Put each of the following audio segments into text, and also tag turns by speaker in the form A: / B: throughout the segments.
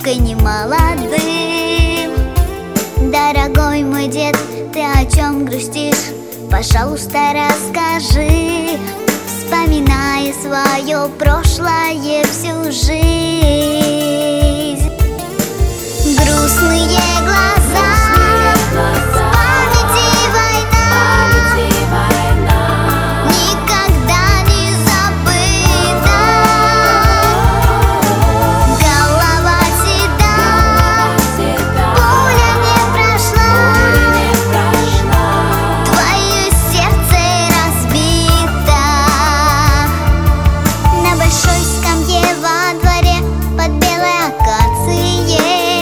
A: дедушкой не молодым. Дорогой мой дед, ты о чем грустишь? Пожалуйста, расскажи, вспоминая свое прошлое всю жизнь. Грустные глаза, в памяти война, никогда не забыта. Голова седа, пуля не прошла, твое сердце разбито. На большой скамье во дворе под белой акацией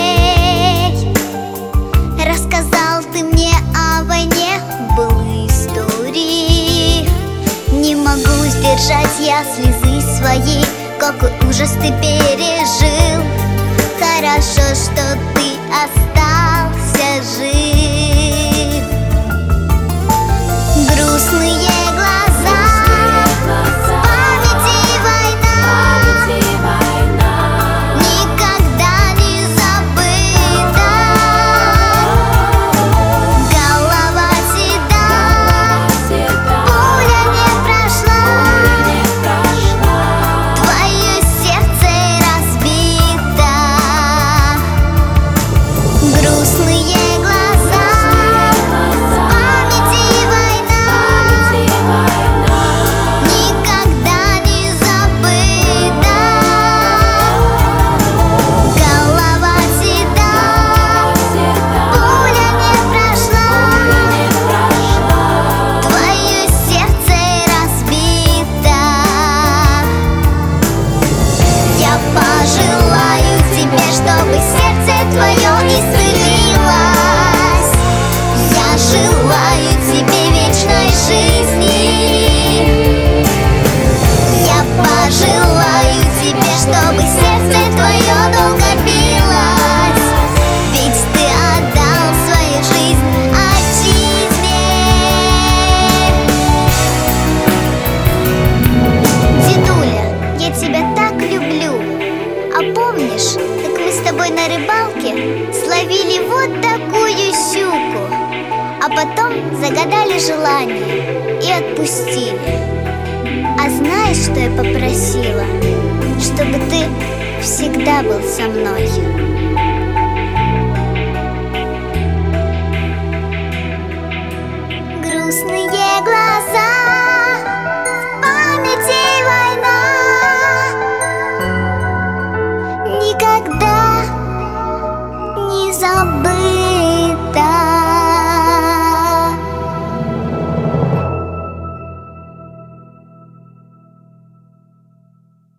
A: рассказал ты мне о войне, былые истории. Не могу сдержать я слезы свои, какой ужас ты пережил. Хорошо, что ты остался жив. Грустные глаза, в памяти война, никогда не забыта. Голова седа, пуля не прошла, твое сердце разбито. Грустные глаза, в памяти война, никогда не забыта. Голова седа, пуля не прошла, твое сердце разбито. Я пожелаю тебе, чтобы сердце твое исцелилось. Я желаю тебе вечной жизни. Я пожелаю тебе, чтобы сердце твое долго билось, ведь ты отдал свою жизнь отчизне. Дедуля, я тебя так люблю. А помнишь, как мы с тобой на рыбалке словили вот такую щуку, а потом загадали желание и отпустили? А знаешь, что я попросила? Чтобы ты всегда был со мной.